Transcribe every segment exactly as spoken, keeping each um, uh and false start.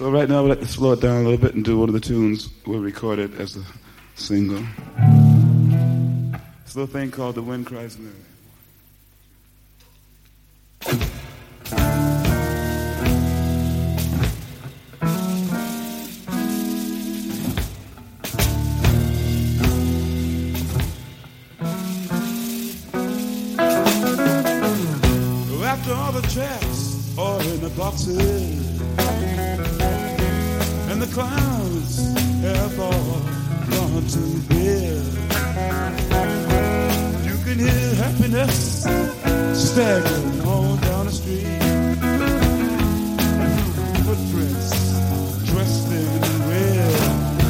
So right now, we'd like to slow it down a little bit and do one of the tunes we recorded as a single. It's a little thing called The Wind Cries Mary. After all the tracks are in the boxes and the clowns have all gone to bed, you can hear happiness staggering on down the street. Footprints dressed in red,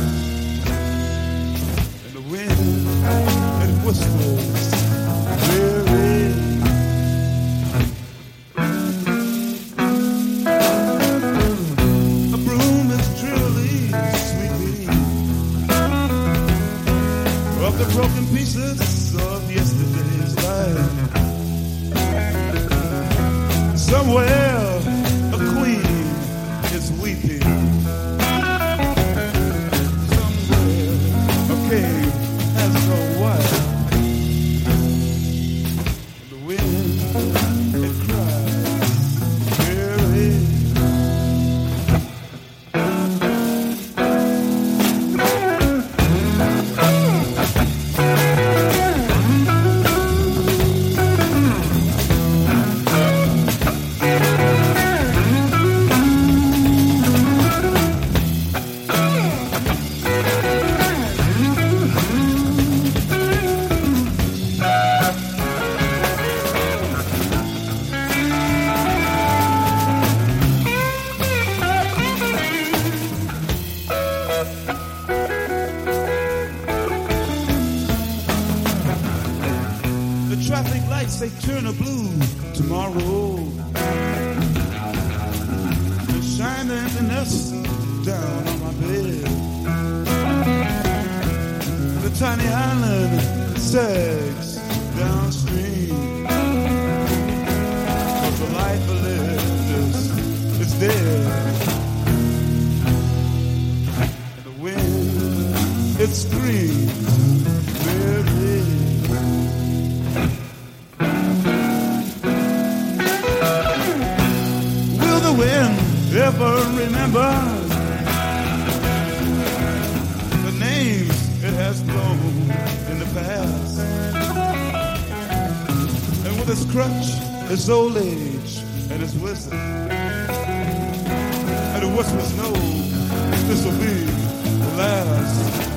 and the wind it whispers very. The broken pieces of yesterday's life. Somewhere a queen is weeping. Somewhere a king has no wife. The wind it cries very. Traffic lights, they turn a blue tomorrow. They shine the emptiness down on my bed. The tiny island sags downstream. Cause the life I lived is, is dead. And the wind, it screams very. The wind ever remember the names it has blown in the past, and with its crutch, its old age, and its wisdom, and it whispers, no, this will be the last.